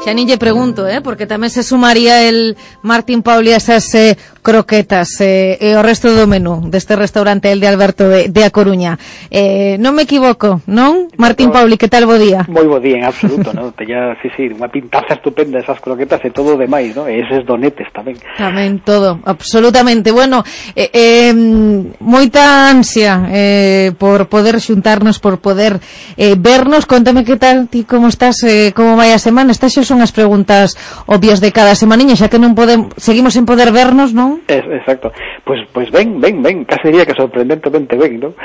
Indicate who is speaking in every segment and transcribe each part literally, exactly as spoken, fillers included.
Speaker 1: Xa nin lle pregunto, eh, porque tamén se sumaría el Martín Pauli a esas eh, croquetas eh, e o resto do menú deste restaurante el de Alberto de, de A Coruña. Eh, non me equivoco, non? Martín Pauli, que tal bo día?
Speaker 2: Moi bo día, en absoluto, ¿no? Teña, sí, sí, unha pintaza estupenda esas croquetas e todo o demais, ¿no? E eses donetes tamén.
Speaker 1: Tamén todo, absolutamente. Bueno, eh, eh, moita ansia eh, por poder xuntarnos, por poder eh, vernos. Contame que tal, ti como estás, eh, como vai a semana? Estas xa son as preguntas obvias de cada semaniña, xa que non podemos, seguimos sen poder vernos, non?
Speaker 2: Es, exacto. Pois pues, pues ben, ben, ben, case diría que sorprendentemente ben, ¿no?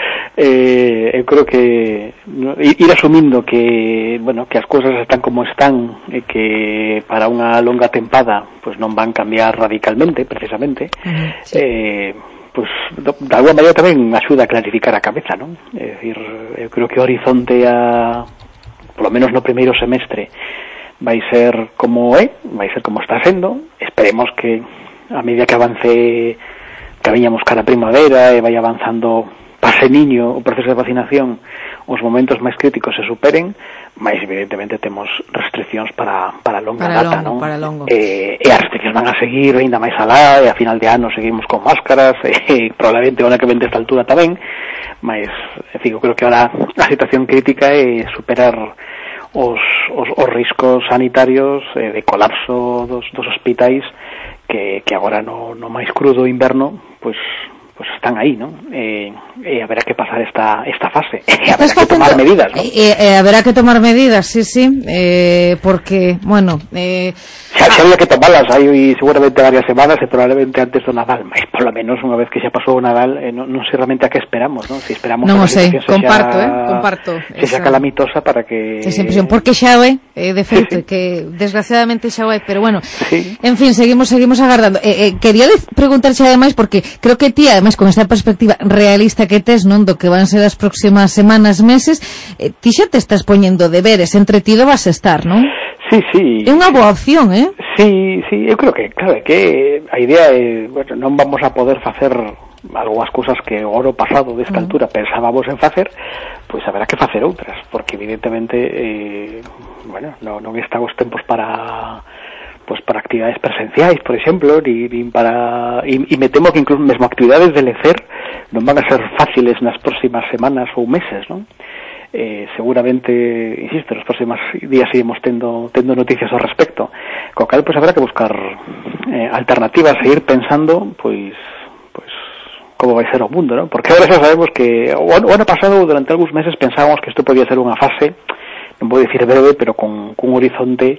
Speaker 2: Eh, eu creo que no, ir asumindo que, bueno, que as cousas están como están e que para unha longa tempada pues non van cambiar radicalmente, precisamente. Uh-huh, sí. Eh, pues de alguma maneira tamén axuda a clarificar a cabeza, non? É dicir, eu creo que o horizonte a polo menos no primeiro semestre vai ser como é, vai ser como está sendo. Esperemos que a medida que avance, que viñamos cara a primavera e vai avanzando pase niño o proceso de vacinación, os momentos máis críticos se superen, mas evidentemente temos restriccións para, para longa
Speaker 1: para
Speaker 2: data,
Speaker 1: longo,
Speaker 2: non?
Speaker 1: Para longo.
Speaker 2: Eh, e as restriccións van a seguir ainda máis alá, e a final de ano seguimos con máscaras, e probablemente o ano que vende esta altura tamén, mas, en fin, eu creo que ahora a situación crítica é superar os, os, os riscos sanitarios eh, de colapso dos, dos hospitais que, que agora no, no máis crudo inverno pues, pues están aí, non? E, e haberá que pasar esta, esta fase e haberá que tomar medidas, non?
Speaker 1: E, e haberá que tomar medidas, sí, sí, eh, porque, bueno... Eh,
Speaker 2: xa, xa había que tomarlas, hai seguramente varias semanas e probablemente antes do Nadal, mas por lo menos unha vez que xa pasou o Nadal, eh, non, non sei realmente a que esperamos, non? Se esperamos
Speaker 1: non
Speaker 2: que a
Speaker 1: sei,
Speaker 2: situación
Speaker 1: comparto,
Speaker 2: xa,
Speaker 1: eh, comparto
Speaker 2: se xa calamitosa para que...
Speaker 1: Esa impresión, porque xa é, eh, de feito, sí, sí. que desgraciadamente xa é, pero bueno,
Speaker 2: sí.
Speaker 1: En fin, seguimos seguimos agardando. Eh, eh, quería preguntarche ademais, porque creo que ti, ademais, con esta perspectiva realista que tes, non, do que van ser as próximas semanas, meses, eh, ti xa te estás poñendo deberes, entretido vas a estar, non?
Speaker 2: Sí, sí.
Speaker 1: É unha boa opción, eh?
Speaker 2: Sí, sí, eu creo que, claro, que a idea é, bueno, non vamos a poder facer algunhas cousas que o ano pasado desta altura uh-huh. pensábamos en facer, pois haberá que facer outras, porque evidentemente eh, bueno, non, non están os tempos para pues para actividades presenciais, por exemplo, ni, ni para e, e me temo que incluso mesmo actividades de lecer non van a ser fáciles nas próximas semanas ou meses, non? Eh, seguramente, insisto, nos próximos días seguimos tendo tendo noticias ao respecto, co cal pois habrá que buscar eh, alternativas e ir pensando pois pois como vai ser o mundo, ¿no? Porque agora xa sabemos que o ano, o ano pasado durante algúns meses pensábamos que isto podía ser unha fase, non vou dicir breve, pero con, con un horizonte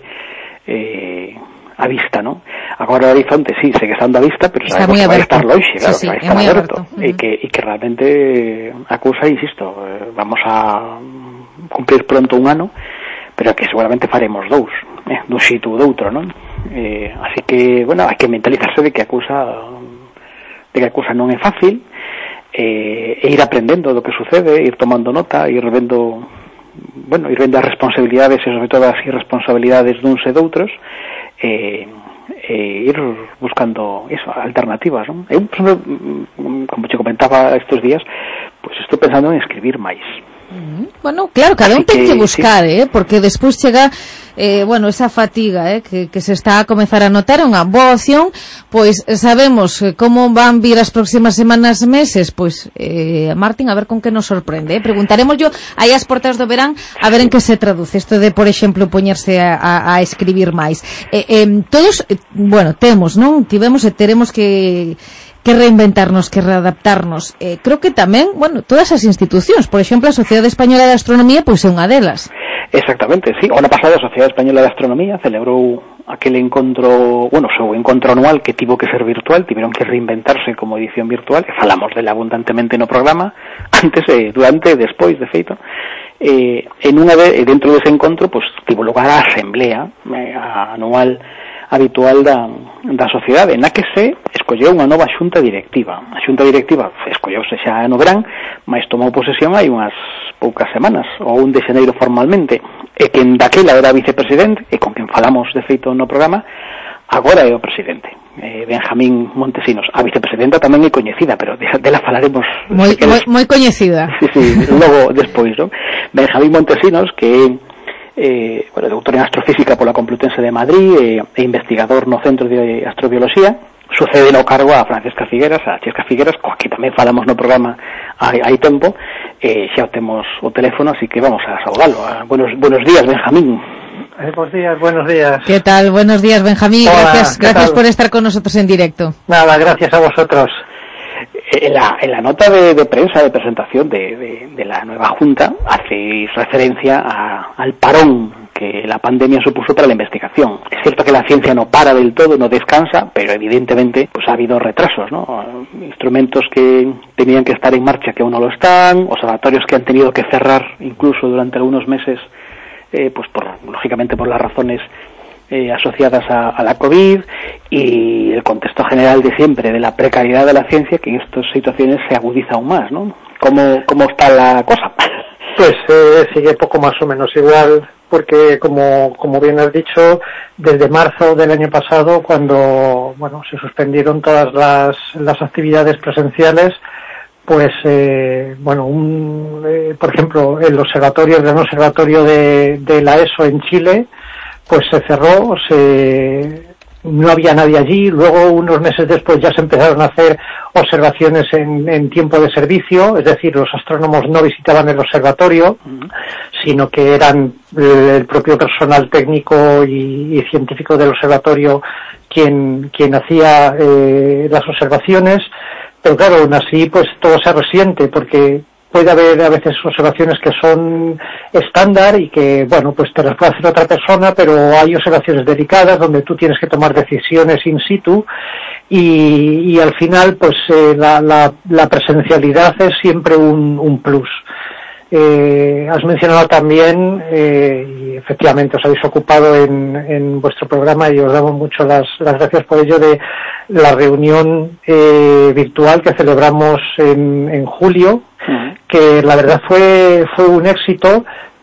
Speaker 2: eh, a vista, ¿no? Agora o horizonte sí, segue estando a vista, pero
Speaker 1: está
Speaker 2: sabemos que vai estar longe, claro,
Speaker 1: sí, sí,
Speaker 2: que vai estar aberto,
Speaker 1: aberto.
Speaker 2: E que, e que realmente a cousa, insisto, eh, vamos a cumplir pronto un ano, pero que seguramente faremos dous, eh, dun xito ou doutro, non? Eh, así que, bueno, hai que mentalizarse de que a cousa de que a cousa non é fácil, eh, e ir aprendendo do que sucede, ir tomando nota, ir vendo, bueno, ir vendo as responsabilidades e sobre todo as irresponsabilidades duns e doutros, e, e ir buscando eso, alternativas, non? Eu, como te comentaba estes días, pues estou pensando en escribir máis.
Speaker 1: Bueno, claro, cada un ten que, que buscar, sí. eh, porque despois chega eh, bueno, esa fatiga eh, que, que se está a comezar a notar. É unha boa opción, pois sabemos como van vir as próximas semanas, meses, pois eh, Martín, a ver con que nos sorprende, eh. Preguntaremos yo aí as portas do verán a ver en que se traduce isto de, por exemplo, poñerse a, a, a escribir máis. eh, eh, todos, eh, bueno, temos, non? Tivemos e teremos que que reinventarnos, que readaptarnos. Eh, creo que tamén, bueno, todas as institucións, por exemplo, a Sociedade Española de Astronomía, pois é unha delas.
Speaker 2: Exactamente, sí. O ano pasado a Sociedade Española de Astronomía celebrou aquel encontro, bueno, o seu encontro anual que tivo que ser virtual, tiveron que reinventarse como edición virtual, e falamos dela abundantemente no programa, antes, eh, durante, despois, de feito. Eh, en unha de, dentro dese encontro, pois, tivo lugar a asamblea eh, a anual habitual da, da sociedade, na que se escolleu unha nova xunta directiva. A xunta directiva escolleuse xa no verán, mas tomou posesión hai unhas poucas semanas, o un de xaneiro formalmente, e quen daquela era vicepresidente, e con quen falamos de feito no programa, agora é o presidente, eh, Benjamín Montesinos. A vicepresidenta tamén é coñecida, pero dela falaremos
Speaker 1: moi, moi, moi coñecida.
Speaker 2: Sí, sí, logo despois, ¿no? Benjamín Montesinos, que é eh, bueno, doctor en astrofísica por la Complutense de Madrid eh, e investigador no Centro de Astrobioloxía. Sucede no cargo a Francesca Figueras, a Chesca Figueras, coa que tamén falamos no programa hai, hai tempo, eh, xa temos o teléfono, así que vamos a saudalo. Buenos, buenos días, Benjamín.
Speaker 3: Eh, buenos días, buenos días.
Speaker 1: ¿Qué tal? Buenos días, Benjamín.
Speaker 3: Hola,
Speaker 1: gracias gracias por estar con nosotros en directo.
Speaker 3: Nada, gracias a vosotros.
Speaker 2: En la, en la nota de, de prensa de presentación de, de, de la nueva Junta hacéis referencia a, al parón que la pandemia supuso para la investigación. Es cierto que la ciencia no para del todo, no descansa, pero evidentemente pues ha habido retrasos, ¿no? Instrumentos que tenían que estar en marcha que aún no lo están, observatorios que han tenido que cerrar incluso durante algunos meses, eh, pues por lógicamente por las razones Eh, asociadas a, a la COVID, y el contexto general de siempre de la precariedad de la ciencia, que en estas situaciones se agudiza aún más, ¿no? ¿Cómo, cómo está la cosa?
Speaker 3: Pues eh, sigue poco más o menos igual, porque como, como bien has dicho, desde marzo del año pasado, cuando bueno se suspendieron todas las, las actividades presenciales, pues eh, bueno, un, eh, por ejemplo, el observatorio, el gran observatorio de, de la ESO en Chile, pues se cerró, se, no había nadie allí. Luego, unos meses después, ya se empezaron a hacer observaciones en, en tiempo de servicio, es decir, los astrónomos no visitaban el observatorio, sino que eran el propio personal técnico y, y científico del observatorio quien, quien hacía eh, las observaciones. Pero claro, aún así, pues todo se resiente, porque puede haber a veces observaciones que son estándar y que, bueno, pues te las puede hacer otra persona, pero hay observaciones delicadas donde tú tienes que tomar decisiones in situ y, y al final, pues eh, la, la, la presencialidad es siempre un, un plus. Eh, has mencionado también, eh, y efectivamente os habéis ocupado en, en vuestro programa y os damos mucho las, las gracias por ello, de la reunión eh, virtual que celebramos en, en julio, uh-huh. que la verdad fue, fue un éxito,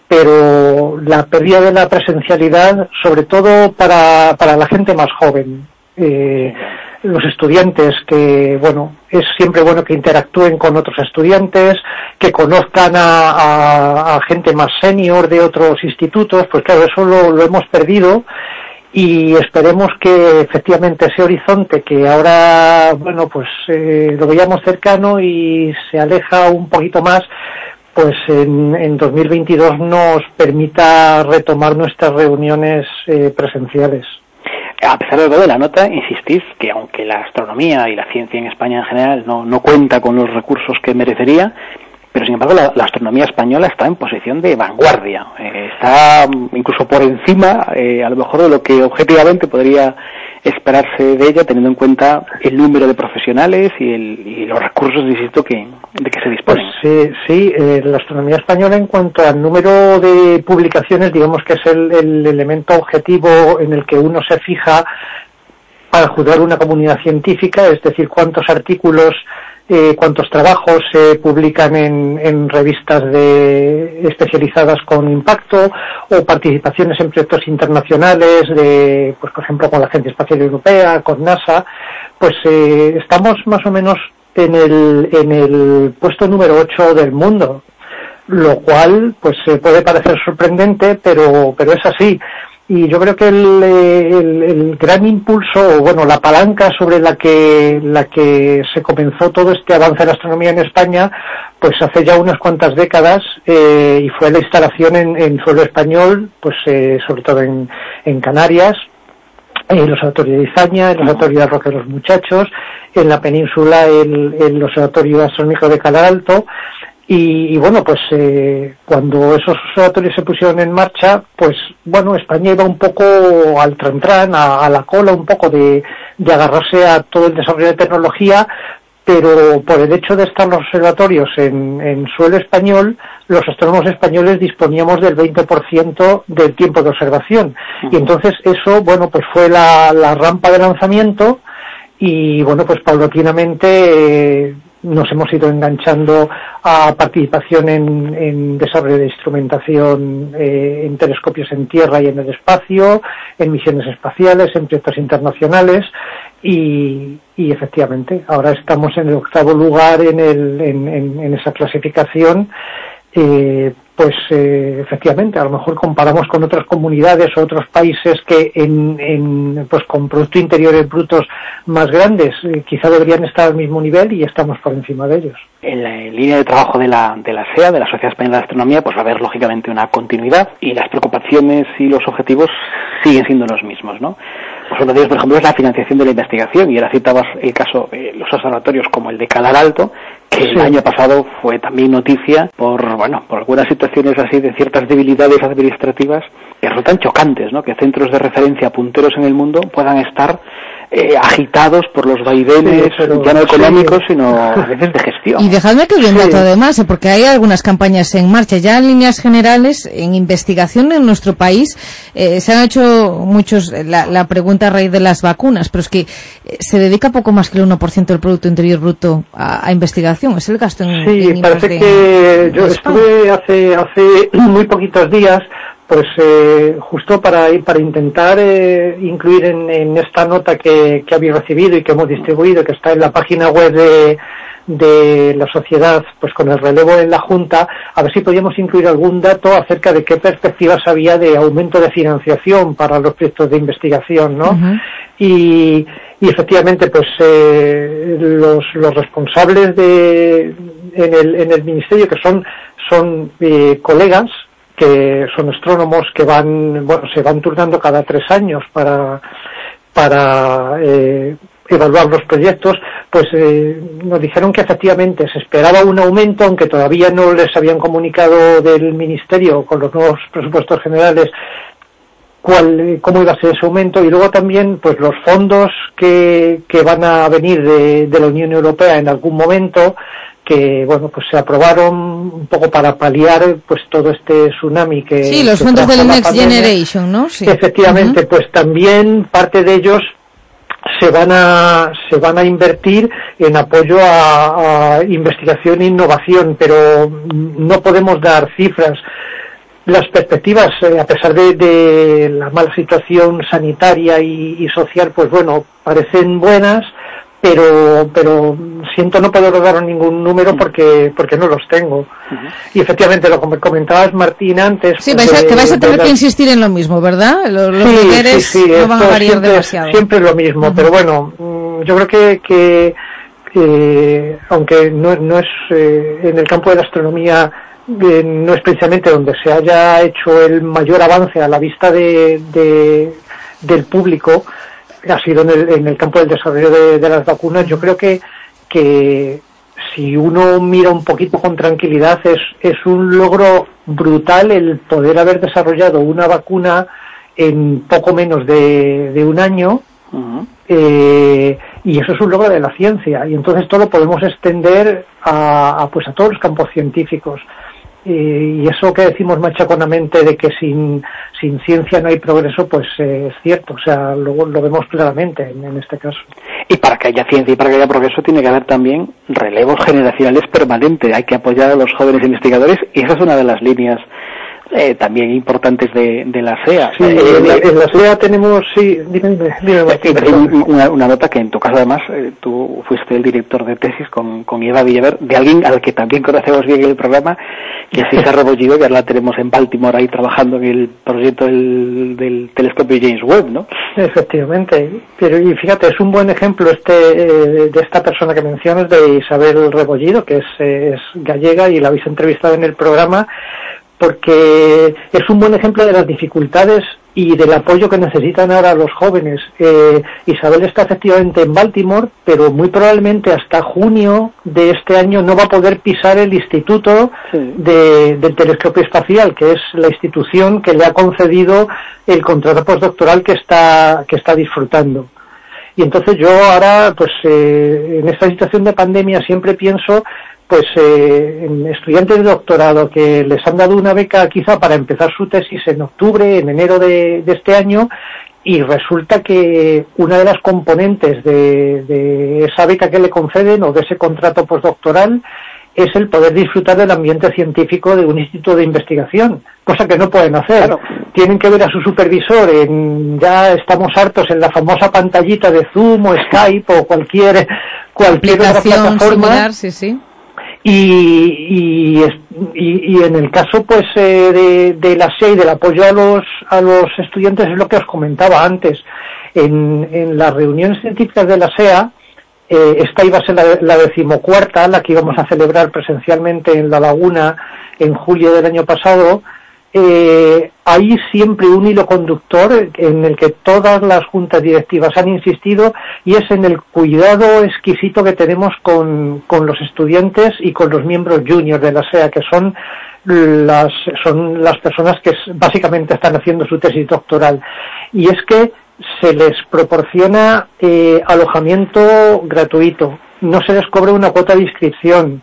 Speaker 3: pero la pérdida de la presencialidad, sobre todo para, para la gente más joven, eh, los estudiantes, que bueno, es siempre bueno que interactúen con otros estudiantes, que conozcan a, a, a gente más senior de otros institutos, pues claro, eso lo, lo hemos perdido, y esperemos que efectivamente ese horizonte que ahora, bueno, pues eh, lo veíamos cercano y se aleja un poquito más, pues en, en dos mil veintidós nos permita retomar nuestras reuniones eh, presenciales.
Speaker 2: A pesar de todo, de la nota insistís que aunque la astronomía y la ciencia en España en general no, no cuenta con los recursos que merecería, pero sin embargo la, la astronomía española está en posición de vanguardia, eh, está incluso por encima eh, a lo mejor de lo que objetivamente podría esperarse de ella, teniendo en cuenta el número de profesionales y, el, y los recursos, insisto, que, de que se disponen.
Speaker 3: Pues, sí, sí eh, la astronomía española, en cuanto al número de publicaciones, digamos que es el, el elemento objetivo en el que uno se fija para juzgar una comunidad científica, es decir, cuántos artículos, eh, cuántos trabajos se publican en, en revistas de, especializadas con impacto, o participaciones en proyectos internacionales, de, pues por ejemplo con la Agencia Espacial Europea, con NASA. Pues eh, estamos más o menos en el, en el puesto número ocho del mundo, lo cual pues eh, puede parecer sorprendente, pero, pero es así. Y yo creo que el, el, el gran impulso, o bueno, la palanca sobre la que, la que se comenzó todo este avance de la astronomía en España, pues hace ya unas cuantas décadas, eh, y fue la instalación en, en suelo español, pues eh, sobre todo en, en Canarias, en el observatorio de Izaña, el observatorio de Roque de los Muchachos, en la península el, el observatorio astronómico de Calar Alto. Y, y bueno, pues eh, cuando esos observatorios se pusieron en marcha, pues bueno, España iba un poco al tran-tran, a, a la cola un poco de, de agarrarse a todo el desarrollo de tecnología, pero por el hecho de estar los observatorios en, en suelo español, los astrónomos españoles disponíamos del veinte por ciento del tiempo de observación. Uh-huh. Y entonces eso, bueno, pues fue la, la rampa de lanzamiento, y bueno, pues paulatinamente eh, nos hemos ido enganchando a participación en, en desarrollo de instrumentación, eh, en telescopios en tierra y en el espacio, en misiones espaciales, en proyectos internacionales, y, y efectivamente ahora estamos en el octavo lugar en, el, en, en, en esa clasificación, eh, pues eh, efectivamente, a lo mejor comparamos con otras comunidades o otros países que en, en pues con Producto Interiores Brutos más grandes, eh, quizá deberían estar al mismo nivel y estamos por encima de ellos.
Speaker 2: En la en línea de trabajo de la, de la S E A, de la Sociedad Española de Astronomía, pues va a haber lógicamente una continuidad y las preocupaciones y los objetivos siguen siendo los mismos, ¿no? Pues uno de ellos, por ejemplo, es la financiación de la investigación, y ahora citabas el caso de los observatorios como el de Calar Alto, que sí. El año pasado fue también noticia por, bueno, por algunas situaciones así de ciertas debilidades administrativas que resultan chocantes, ¿no? Que centros de referencia punteros en el mundo puedan estar eh, agitados por los vaivenes, sí, pero, ya no económicos, sí. sino a veces de gestión.
Speaker 1: Y dejadme que bien sí. dato además, ¿eh? Porque hay algunas campañas en marcha. Ya en líneas generales, en investigación en nuestro país, eh, se han hecho muchos, la, la pregunta a raíz de las vacunas, pero es que eh, se dedica poco más que el uno por ciento del Producto Interior Bruto a, a investigación. Es el gasto en
Speaker 3: Sí,
Speaker 1: en
Speaker 3: parece
Speaker 1: de,
Speaker 3: que yo estuve hace, hace muy poquitos días pues eh, justo para para intentar eh, incluir en, en esta nota que, que habéis recibido y que hemos distribuido, que está en la página web de, de la sociedad, pues con el relevo en la Junta, a ver si podíamos incluir algún dato acerca de qué perspectivas había de aumento de financiación para los proyectos de investigación, ¿no? Uh-huh. Y, y efectivamente, pues eh, los, los responsables de en el, en el ministerio, que son son eh, colegas, que son astrónomos que van, bueno, se van turnando cada tres años para, para eh, evaluar los proyectos, pues eh, nos dijeron que efectivamente se esperaba un aumento, aunque todavía no les habían comunicado del Ministerio con los nuevos presupuestos generales cuál, cómo iba a ser ese aumento, y luego también pues los fondos que, que van a venir de, de la Unión Europea en algún momento, que bueno, pues se aprobaron un poco para paliar pues todo este tsunami que
Speaker 1: sí, los
Speaker 3: que
Speaker 1: fondos del Next
Speaker 3: pandemia.
Speaker 1: Generation, ¿no? Sí.
Speaker 3: Efectivamente, uh-huh. Pues también parte de ellos se van a se van a invertir en apoyo a, a investigación e innovación, pero no podemos dar cifras. Las perspectivas, eh, a pesar de, de la mala situación sanitaria y, y social, pues bueno, parecen buenas, pero pero siento no poder dar ningún número porque porque no los tengo. Uh-huh. Y efectivamente, lo que comentabas, Martín, antes...
Speaker 1: Sí, pues vais a, de, que vais a tener la... que insistir en lo mismo, ¿verdad? Los, los
Speaker 3: sí,
Speaker 1: deberes
Speaker 3: sí, sí,
Speaker 1: no van a variar
Speaker 3: siempre,
Speaker 1: demasiado.
Speaker 3: Siempre lo mismo, uh-huh. Pero bueno, yo creo que, que eh, aunque no, no es eh, en el campo de la astronomía, eh, no es precisamente donde se haya hecho el mayor avance a la vista de, de del público, ha sido en el, en el campo del desarrollo de, de las vacunas. Yo creo que, que si uno mira un poquito con tranquilidad, es, es un logro brutal el poder haber desarrollado una vacuna en poco menos de, de un año, uh-huh. eh, y eso es un logro de la ciencia, y entonces todo lo podemos extender a, a, pues a todos los campos científicos. Y eso que decimos machaconamente de que sin sin ciencia no hay progreso, pues eh, es cierto, o sea, lo, lo vemos claramente en, en este caso.
Speaker 2: Y para que haya ciencia y para que haya progreso tiene que haber también relevos generacionales permanentes, hay que apoyar a los jóvenes investigadores, y esa es una de las líneas eh, también importantes de, de la S E A.
Speaker 3: Sí, eh, en, la, en la S E A tenemos, sí, dime, dime, dime Martín,
Speaker 2: una, una nota que en tu caso además, eh, tú fuiste el director de tesis con, con Eva Villaver, de alguien al que también conocemos bien en el programa, que es Isa Rebollido, que ahora la tenemos en Baltimore ahí trabajando en el proyecto del, del telescopio James Webb, ¿no?
Speaker 3: Efectivamente, pero y fíjate, es un buen ejemplo este eh, de esta persona que mencionas, de Isabel Rebollido, que es, eh, es gallega y la habéis entrevistado en el programa, porque es un buen ejemplo de las dificultades y del apoyo que necesitan ahora los jóvenes. Eh, Isabel está efectivamente en Baltimore, pero muy probablemente hasta junio de este año no va a poder pisar el instituto sí. de, del telescopio espacial, que es la institución que le ha concedido el contrato postdoctoral que está, que está disfrutando. Y entonces yo ahora, pues eh, en esta situación de pandemia siempre pienso pues eh, en estudiantes de doctorado que les han dado una beca quizá para empezar su tesis en octubre, en enero de, de este año, y resulta que una de las componentes de, de esa beca que le conceden o de ese contrato postdoctoral es el poder disfrutar del ambiente científico de un instituto de investigación, cosa que no pueden hacer. Claro. Tienen que ver a su supervisor en, ya estamos hartos en la famosa pantallita de Zoom o Skype o cualquier cualquier otra plataforma.
Speaker 1: Similar, sí, sí.
Speaker 3: Y, y, y, y en el caso pues eh, de, de la S E A y del apoyo a los a los estudiantes es lo que os comentaba antes. En, en las reuniones científicas de la S E A, eh, esta iba a ser la, la decimocuarta, la que íbamos a celebrar presencialmente en La Laguna en julio del año pasado. Eh, hay siempre un hilo conductor en el que todas las juntas directivas han insistido, y es en el cuidado exquisito que tenemos con, con los estudiantes y con los miembros juniors de la S E A, que son las, son las personas que básicamente están haciendo su tesis doctoral. Y es que se les proporciona eh, alojamiento gratuito, no se les cobra una cuota de inscripción,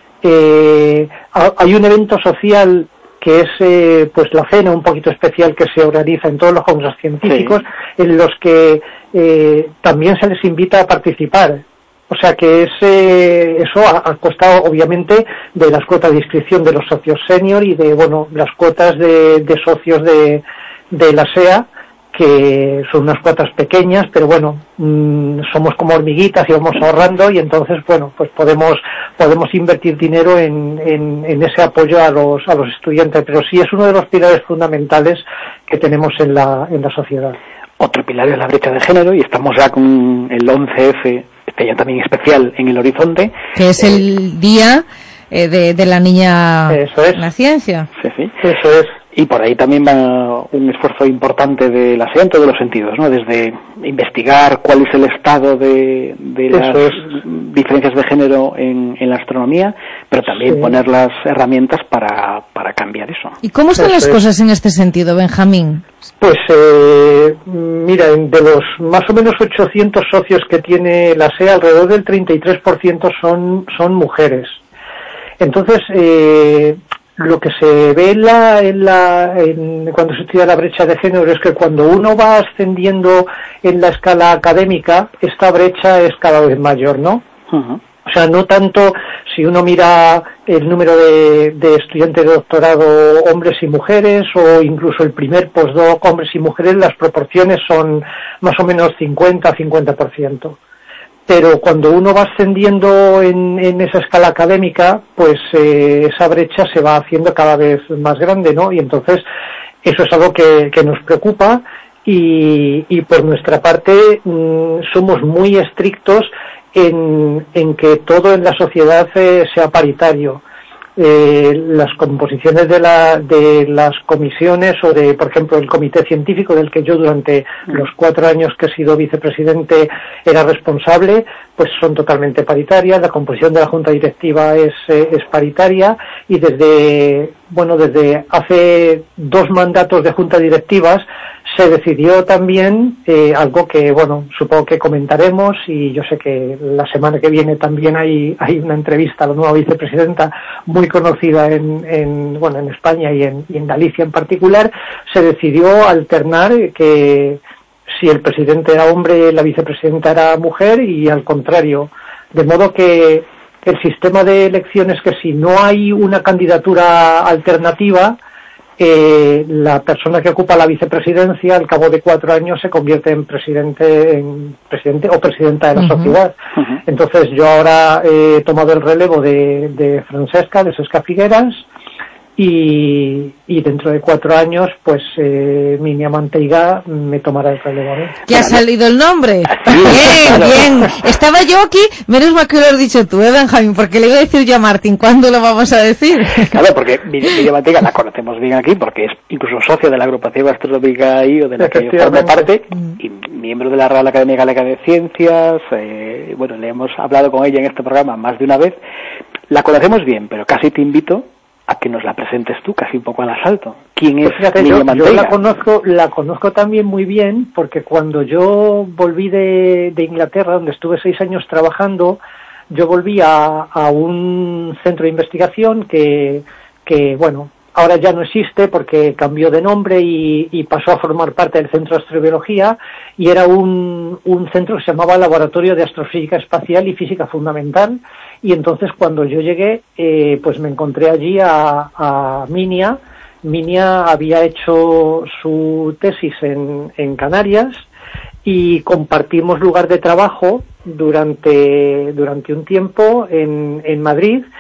Speaker 3: eh, hay un evento social que es eh, pues la cena un poquito especial que se organiza en todos los congresos científicos, sí, en los que eh, también se les invita a participar. O sea que ese, eso ha, ha costado obviamente de las cuotas de inscripción de los socios senior y de bueno las cuotas de, de socios de, de la S E A, que son unas cuotas pequeñas, pero bueno, mmm, somos como hormiguitas y vamos ahorrando, y entonces bueno pues podemos podemos invertir dinero en, en, en ese apoyo a los a los estudiantes, pero sí es uno de los pilares fundamentales que tenemos en la en la sociedad.
Speaker 2: Otro pilar es la brecha de género, y estamos ya con el once efe, este año también especial, en el horizonte,
Speaker 1: que es eh, el día eh, de, de la niña
Speaker 3: eso es.
Speaker 1: En la ciencia.
Speaker 2: Sí, sí.
Speaker 3: Eso es.
Speaker 2: Y por ahí también va un esfuerzo importante de la S E A en todos los sentidos, ¿no? Desde investigar cuál es el estado de, de las
Speaker 3: es.
Speaker 2: diferencias de género en, en la astronomía, pero también sí, poner las herramientas para, para cambiar eso.
Speaker 1: ¿Y cómo están eso las es. cosas en este sentido, Benjamín?
Speaker 3: Pues eh, mira, de los más o menos ochocientos socios que tiene la S E A, alrededor del treinta y tres por ciento son, son mujeres. Entonces, eh, lo que se ve en la, en la, en, cuando se estudia la brecha de género es que cuando uno va ascendiendo en la escala académica, esta brecha es cada vez mayor, ¿no? Uh-huh. O sea, no tanto si uno mira el número de, de estudiantes de doctorado hombres y mujeres, o incluso el primer postdoc hombres y mujeres, las proporciones son más o menos cincuenta a cincuenta por ciento. Pero cuando uno va ascendiendo en, en esa escala académica, pues eh, esa brecha se va haciendo cada vez más grande, ¿no? Y entonces eso es algo que, que nos preocupa, y, y por nuestra parte mmm, somos muy estrictos en, en que todo en la sociedad eh, sea paritario. Eh, las composiciones de, la, de las comisiones, o de, por ejemplo, el comité científico del que yo durante los cuatro años que he sido vicepresidente era responsable, pues son totalmente paritarias. La composición de la junta directiva es, eh, es paritaria, y desde, bueno, desde hace dos mandatos de junta directivas se decidió también eh, algo que, bueno, supongo que comentaremos, y yo sé que la semana que viene también hay, hay una entrevista a la nueva vicepresidenta muy conocida en, en bueno, en España y en, y en Galicia en particular. Se decidió alternar que si el presidente era hombre, la vicepresidenta era mujer, y al contrario, de modo que el sistema de elecciones, que si no hay una candidatura alternativa, Eh, la persona que ocupa la vicepresidencia al cabo de cuatro años se convierte en presidente en presidente o presidenta de la uh-huh. sociedad. Uh-huh. Entonces yo ahora he tomado el relevo de, de Francesca, de Sesca Figueras, y, y dentro de cuatro años pues eh, Minia Manteiga me tomará el relevo. ¿eh?
Speaker 1: ¿Ya ha salido el nombre? Bien, bien. Estaba yo aquí, menos mal que lo has dicho tú, ¿eh, Benjamín? Porque le iba a decir yo a Martín, ¿cuándo lo vamos a decir?
Speaker 2: Claro, porque Minia Manteiga la conocemos bien aquí, porque es incluso socio de la agrupación astronómica I O, de la que yo formo parte, y miembro de la Real Academia Galega de Ciencias. Eh, bueno, le hemos hablado con ella en este programa más de una vez. La conocemos bien, pero casi te invito a que nos la presentes tú, casi un poco al asalto. ¿Quién es
Speaker 3: pues Minia Manteiga? Yo la conozco, la conozco también muy bien, porque cuando yo volví de, de Inglaterra, donde estuve seis años trabajando, yo volví a, a un centro de investigación que, que, bueno, ahora ya no existe porque cambió de nombre y, y pasó a formar parte del Centro de Astrobiología, y era un, un centro que se llamaba Laboratorio de Astrofísica Espacial y Física Fundamental. Y entonces cuando yo llegué, eh, pues me encontré allí a, a Minia. Minia había hecho su tesis en, en Canarias, y compartimos lugar de trabajo durante, durante un tiempo en, en Madrid.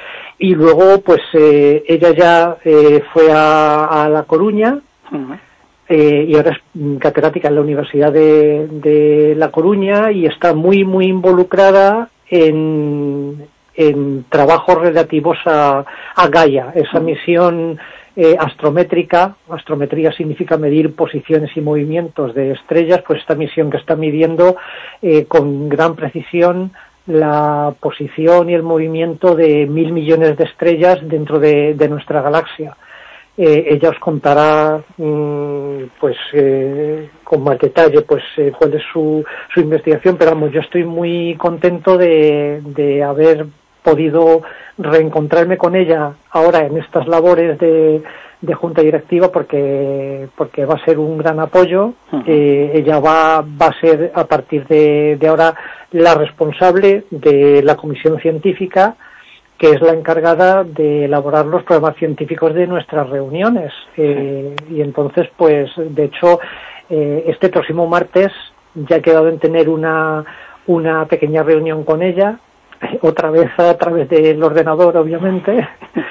Speaker 3: y luego pues eh, ella ya eh, fue a, a La Coruña, uh-huh. eh, y ahora es catedrática en la Universidad de, de La Coruña y está muy muy involucrada en, en trabajos relativos a, a Gaia, esa uh-huh. misión eh, astrométrica. Astrometría significa medir posiciones y movimientos de estrellas, pues esta misión que está midiendo eh, con gran precisión la posición y el movimiento de mil millones de estrellas dentro de, de nuestra galaxia. Eh, ella os contará mmm, pues eh, con más detalle pues eh, cuál es su, su investigación, pero vamos, yo estoy muy contento de, de haber podido reencontrarme con ella ahora en estas labores de, de junta directiva, porque porque va a ser un gran apoyo. Uh-huh. eh, ella va va a ser a partir de, de ahora la responsable de la comisión científica, que es la encargada de elaborar los programas científicos de nuestras reuniones. Eh, y entonces, pues, de hecho, eh, este próximo martes ya he quedado en tener una, una pequeña reunión con ella, otra vez a través del ordenador, obviamente,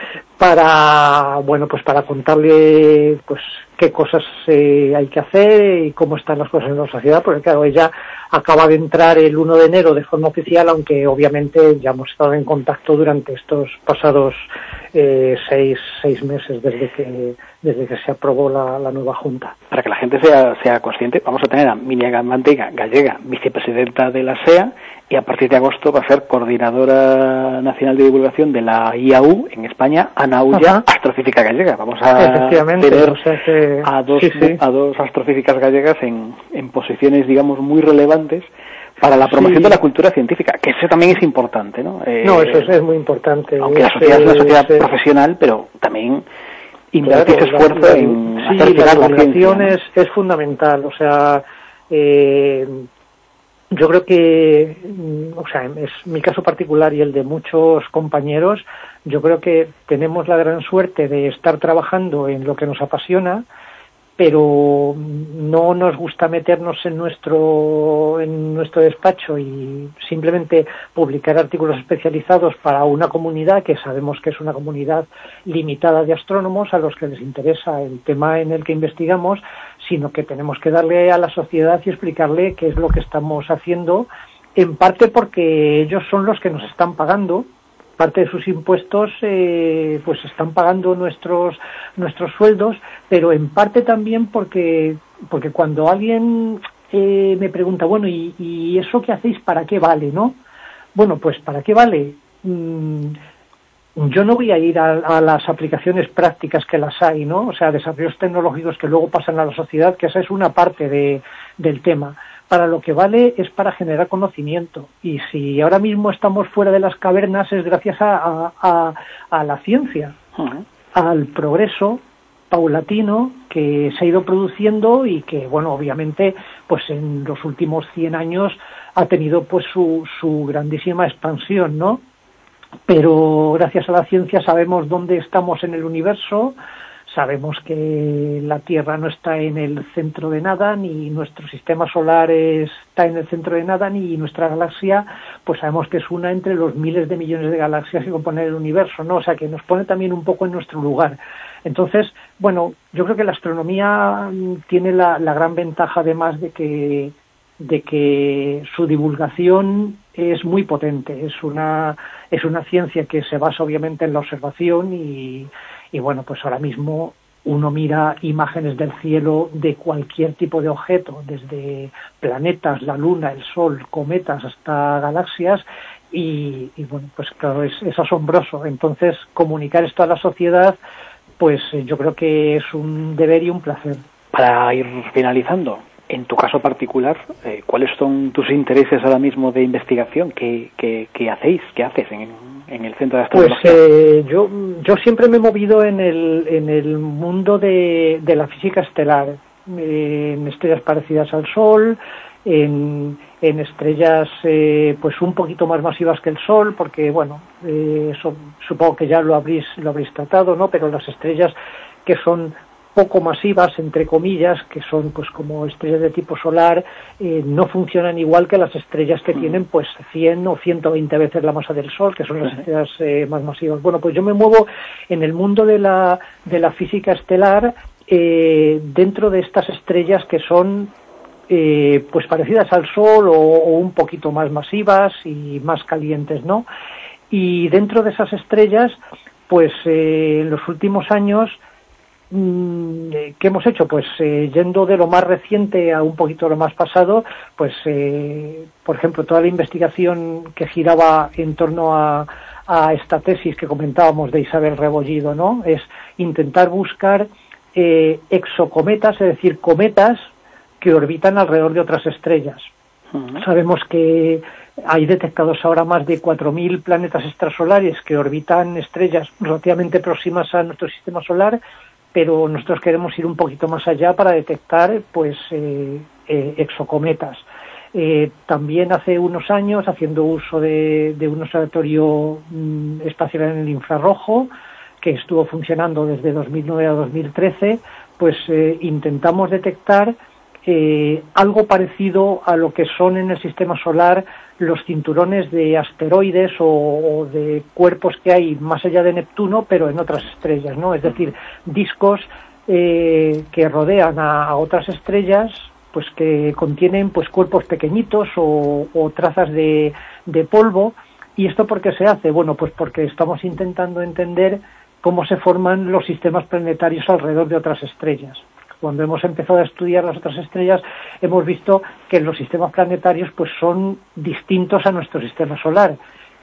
Speaker 3: para, bueno, pues para contarle, pues, qué cosas eh, hay que hacer y cómo están las cosas en la sociedad, porque claro, ella acaba de entrar el uno de enero de forma oficial, aunque obviamente ya hemos estado en contacto durante estos pasados eh, seis, seis meses desde que desde que se aprobó la, la nueva Junta.
Speaker 2: Para que la gente sea sea consciente, vamos a tener a Miriam Manteiga Gallega, vicepresidenta de la S E A, y a partir de agosto va a ser coordinadora nacional de divulgación de la I A U en España, Anauya Astrofísica Gallega. Vamos a tener
Speaker 3: o sea que,
Speaker 2: a dos
Speaker 3: sí, sí.
Speaker 2: a dos astrofísicas gallegas en, en posiciones, digamos, muy relevantes para la promoción sí. de la cultura científica, que eso también es importante, ¿no? Eh,
Speaker 3: no, eso es, es muy importante.
Speaker 2: Aunque la sociedad es una sociedad sí. profesional, pero también invertir
Speaker 3: claro,
Speaker 2: esfuerzo
Speaker 3: la,
Speaker 2: en
Speaker 3: sí,
Speaker 2: hacer llegar
Speaker 3: la
Speaker 2: ciencia,
Speaker 3: divulgación
Speaker 2: ¿no?
Speaker 3: es, es fundamental, o sea, eh, yo creo que, o sea, es mi caso particular y el de muchos compañeros, yo creo que tenemos la gran suerte de estar trabajando en lo que nos apasiona, pero no nos gusta meternos en nuestro en nuestro despacho y simplemente publicar artículos especializados para una comunidad que sabemos que es una comunidad limitada de astrónomos a los que les interesa el tema en el que investigamos, sino que tenemos que darle a la sociedad y explicarle qué es lo que estamos haciendo, en parte porque ellos son los que nos están pagando. Parte de sus impuestos eh, pues están pagando nuestros nuestros sueldos, pero en parte también porque porque cuando alguien eh, me pregunta, bueno, ¿y, y eso que hacéis para qué vale, no? Bueno, pues ¿para qué vale? Mm, yo no voy a ir a, a las aplicaciones prácticas que las hay, ¿no? O sea, desarrollos tecnológicos que luego pasan a la sociedad, que esa es una parte de, del tema. Para lo que vale es para generar conocimiento. Y si ahora mismo estamos fuera de las cavernas es gracias a, a, a la ciencia, uh-huh. al progreso paulatino que se ha ido produciendo y que, bueno, obviamente, pues en los últimos cien años ha tenido pues su, su grandísima expansión, ¿no? Pero gracias a la ciencia sabemos dónde estamos en el universo. Sabemos que la Tierra no está en el centro de nada, ni nuestro sistema solar está en el centro de nada, ni nuestra galaxia, pues sabemos que es una entre los miles de millones de galaxias que componen el universo, ¿no? O sea, que nos pone también un poco en nuestro lugar. Entonces, bueno, yo creo que la astronomía tiene la, la gran ventaja, además de que, de que su divulgación es muy potente. Es una, es una ciencia que se basa obviamente en la observación y Y bueno, pues ahora mismo uno mira imágenes del cielo de cualquier tipo de objeto, desde planetas, la Luna, el Sol, cometas, hasta galaxias, y, y bueno, pues claro, es, es asombroso. Entonces, comunicar esto a la sociedad, pues yo creo que es un deber y un placer.
Speaker 2: Para ir finalizando, en tu caso particular, eh, ¿cuáles son tus intereses ahora mismo de investigación? ¿Qué, qué, qué hacéis? ¿Qué haces en, en el Centro de Astronomía?
Speaker 3: Pues eh, yo, yo siempre me he movido en el, en el mundo de, de la física estelar, eh, en estrellas parecidas al Sol, en, en estrellas eh, pues un poquito más masivas que el Sol, porque bueno, eh, eso, supongo que ya lo habréis, lo habréis tratado, ¿no? Pero las estrellas que son poco masivas, entre comillas, que son pues como estrellas de tipo solar, eh, no funcionan igual que las estrellas que tienen pues cien o ciento veinte veces la masa del Sol, que son las estrellas eh, más masivas. Bueno, pues yo me muevo en el mundo de la, de la física estelar eh, dentro de estas estrellas que son eh, pues parecidas al Sol o, o un poquito más masivas y más calientes, ¿no? Y dentro de esas estrellas, pues eh, en los últimos años, ¿qué hemos hecho? Pues eh, yendo de lo más reciente a un poquito lo más pasado, pues eh, por ejemplo toda la investigación que giraba en torno a, a esta tesis que comentábamos de Isabel Rebollido, ¿no? Es intentar buscar eh, exocometas, es decir, cometas que orbitan alrededor de otras estrellas. Uh-huh. Sabemos que hay detectados ahora más de cuatro mil planetas extrasolares que orbitan estrellas relativamente próximas a nuestro sistema solar, pero nosotros queremos ir un poquito más allá para detectar pues eh, eh, exocometas. Eh, también hace unos años, haciendo uso de, de un observatorio mm, espacial en el infrarrojo, que estuvo funcionando desde dos mil nueve a dos mil trece, pues eh, intentamos detectar eh, algo parecido a lo que son en el sistema solar los cinturones de asteroides o, o de cuerpos que hay más allá de Neptuno, pero en otras estrellas, ¿no? Es decir, discos eh, que rodean a, a otras estrellas, pues que contienen pues cuerpos pequeñitos o, o trazas de, de polvo. ¿Y esto por qué se hace? Bueno, pues porque estamos intentando entender cómo se forman los sistemas planetarios alrededor de otras estrellas. Cuando hemos empezado a estudiar las otras estrellas, hemos visto que los sistemas planetarios pues son distintos a nuestro sistema solar.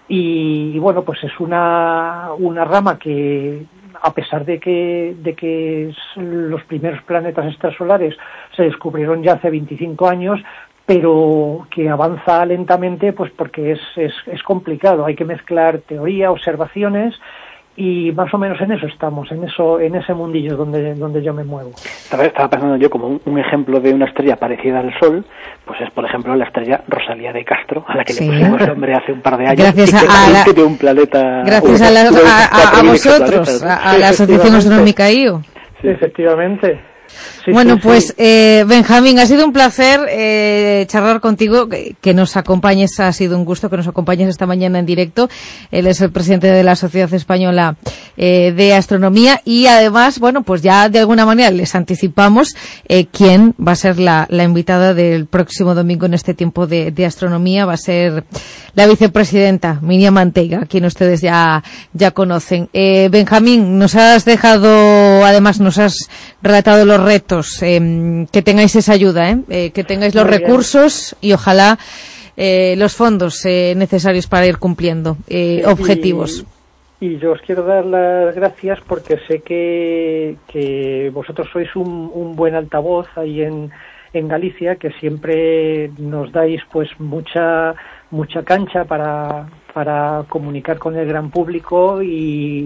Speaker 3: Y, y bueno, pues es una, una rama que, a pesar de que, de que los primeros planetas extrasolares se descubrieron ya hace veinticinco años, pero que avanza lentamente pues porque es, es, es complicado. Hay que mezclar teoría, observaciones, y más o menos en eso estamos, en eso, en ese mundillo donde, donde yo me muevo.
Speaker 2: Estaba, estaba pensando yo como un, un ejemplo de una estrella parecida al Sol, pues es por ejemplo la estrella Rosalía de Castro, a la que sí. le pusimos nombre hace un par de años.
Speaker 1: Gracias
Speaker 2: y que
Speaker 1: a, la,
Speaker 2: de un planeta,
Speaker 1: gracias a, la, a, a, a vosotros, a, a la Asociación Astronómica I O.
Speaker 3: Sí, efectivamente. Sí,
Speaker 1: bueno,
Speaker 3: sí,
Speaker 1: pues
Speaker 3: sí.
Speaker 1: Eh, Benjamín, ha sido un placer eh, charlar contigo, que, que nos acompañes, ha sido un gusto que nos acompañes esta mañana en directo. Él es el presidente de la Sociedad Española eh, de Astronomía y además, bueno, pues ya de alguna manera les anticipamos eh, quién va a ser la, la invitada del próximo domingo en este tiempo de, de astronomía. Va a ser la vicepresidenta Miriam Manteiga, a quien ustedes ya, ya conocen. Eh, Benjamín, nos has dejado, además nos has relatado los retos, eh, que tengáis esa ayuda, eh, eh, que tengáis los Muy recursos bien. Y ojalá eh, los fondos eh, necesarios para ir cumpliendo eh, sí, objetivos.
Speaker 3: Y, y yo os quiero dar las gracias porque sé que, que vosotros sois un, un buen altavoz ahí en, en Galicia, que siempre nos dais pues mucha mucha cancha para, para comunicar con el gran público y,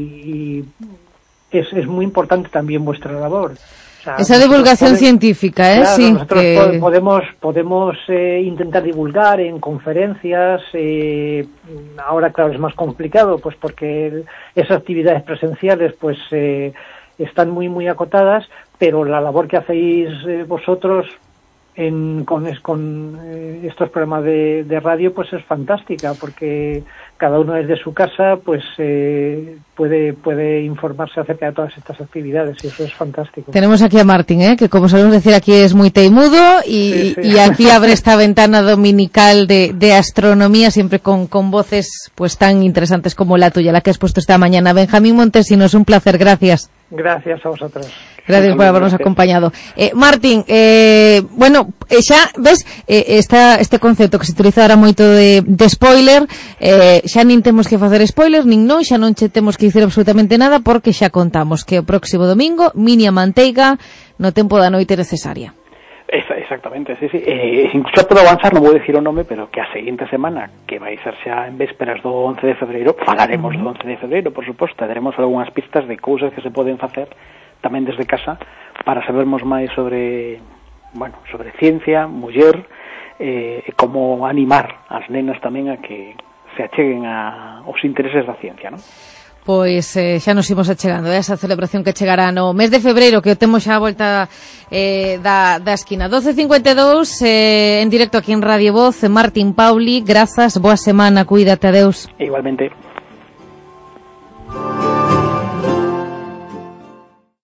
Speaker 3: y es, es muy importante también vuestra labor. O sea,
Speaker 1: esa divulgación podemos, científica, ¿eh?
Speaker 3: Claro,
Speaker 1: sí.
Speaker 3: Nosotros
Speaker 1: Que...
Speaker 3: podemos podemos eh, intentar divulgar en conferencias. Eh, ahora, claro, es más complicado, pues porque el, esas actividades presenciales, pues eh, están muy muy acotadas. Pero la labor que hacéis eh, vosotros en, con, con eh, estos programas de, de radio, pues es fantástica, porque cada uno desde su casa pues eh, puede puede informarse acerca de todas estas actividades y eso es fantástico.
Speaker 1: Tenemos aquí a Martín, ¿eh? que como sabemos decir aquí es muy teimudo y, sí, sí. y aquí abre esta ventana dominical de, de astronomía siempre con, con voces pues tan interesantes como la tuya, la que has puesto esta mañana. Benjamín Montesinos, un placer, gracias.
Speaker 3: Gracias a vosotros.
Speaker 1: Gracias por habernos acompañado. Eh, Martín, eh, bueno, xa, ves, eh, esta, este concepto que se utiliza ahora moito de, de spoiler, eh, xa nin temos que facer spoiler, nin non, xa non che temos que dicir absolutamente nada, porque xa contamos que o próximo domingo, Miriam Manteiga, no tempo da noite necesaria.
Speaker 2: Exactamente, sí, sí. Eh, incluso puedo avanzar, non vou dicir o nome, pero que a seguinte semana, que vai ser xa en vésperas do once de febreiro, falaremos uh-huh. do once de febreiro, por suposto, daremos algunhas pistas de cousas que se poden facer tamén desde casa para sabermos máis sobre, bueno, sobre ciencia, muller, eh, e como animar as nenas tamén a que se acheguen a, aos intereses da ciencia, non?
Speaker 1: pois eh, xa nos imos achegando a esa celebración que chegará no mes de febreiro, que o temos xa a volta eh, da, da esquina. doce cincuenta e dous, eh, en directo aquí en Radio Voz. Martín Pauli, grazas, boa semana, cuídate, adeus.
Speaker 2: Igualmente.